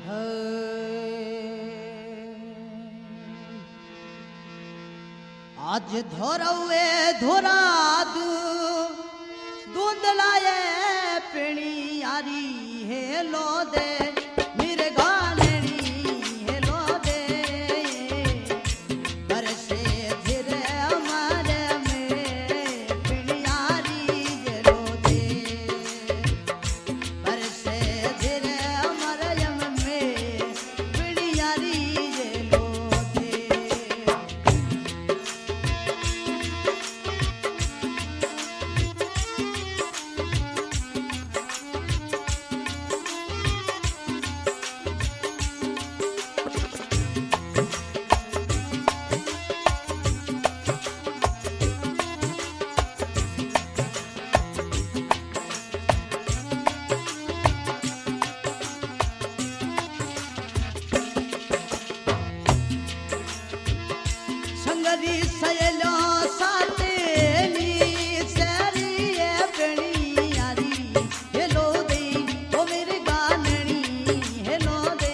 आज धोरवे धोरा दूध लाए पिणी यारी हेलो दे मेरे गानेड़ी हेलो दे बरसे धीरे हमारे में पिणी यारी हेलो दे बरसे धीरे हमारे में पिणी यारी हेलो दे। संगरी सयलो सातेनी सेरी पेणी यारी हेलो दे ओ मेरे गानणी हेलो दे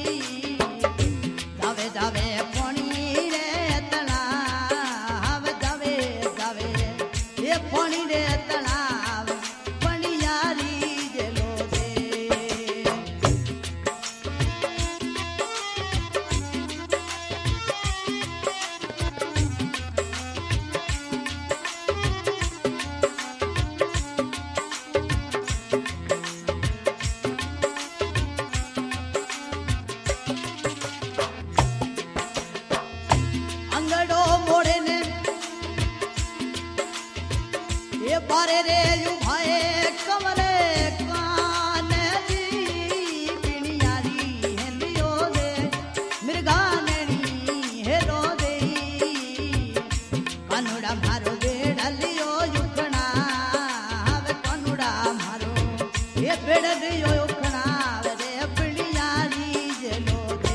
जावे जावे पानी रे तलाव जावे जावे ये पानी रे तलाव पानी यारी हेलो दे। अंगड़ो मोड़े ने ये बारे रे यू भाए कमरे कान जी पिणी यारी हेलियो दे मृगानेड़ी हेलो दे कानुड़ा मारो बेड़लियो युकना वे कानुड़ा मारो ये बेड़लियो युकना रे पिणी यारी हेलो दे।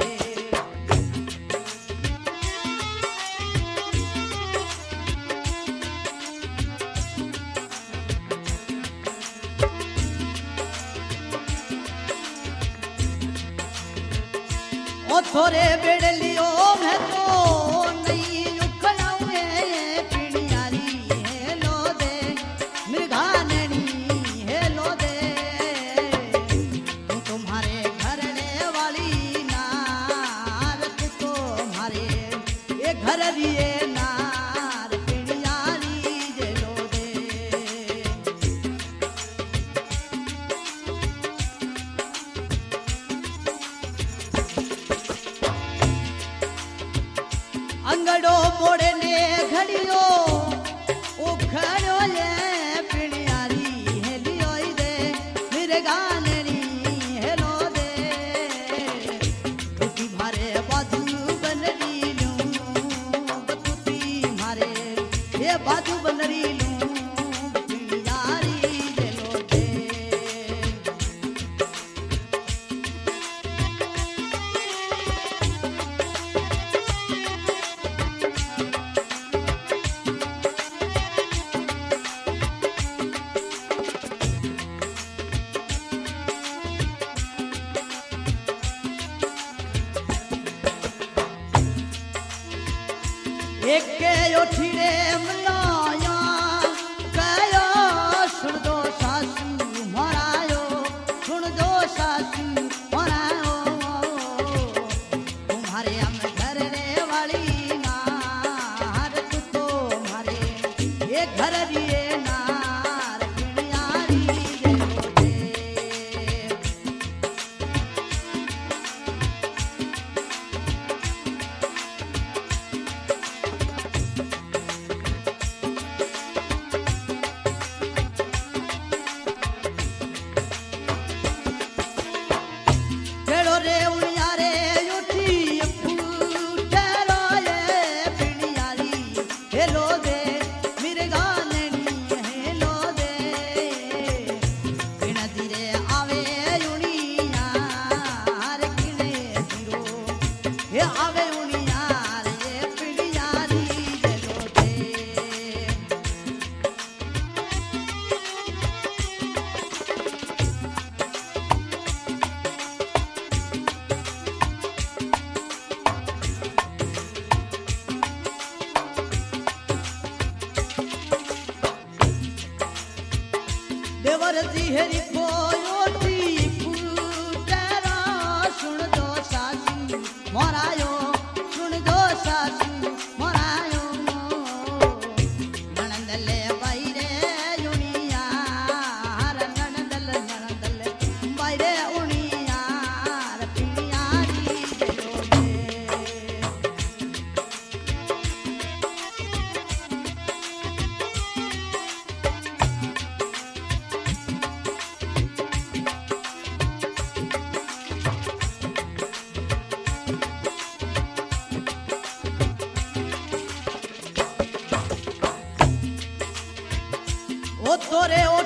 ओ थोरे बेड़लियो मैं तो नहीं उखड़ाऊए पिणी यारी हेलो दे मृगानेड़ी हेलो दे तू तुम्हारे घरने वाली नार तू तुम्हारे ये घर रिए नार पिणी यारी हेलो दे। अंगड़ो मोड़े ने घड़ियो उखड़ो ये पिणी यारी हेलियो दे मेरे गानेड़ी हेलो दे तुती मारे बाजू बनरी लूं तुती मारे ये बाजू बनरी लूं पिणी यारी हेलो दे। एक के ओठीरे मलाया कयो सुन दो सासू मरायो सुन दो सासू मरायो तुम्हारे हम घर रे वाली नार तू तुम्हारे ये घर रिए नार पिणी यारी हेलो दे। तो रे ओ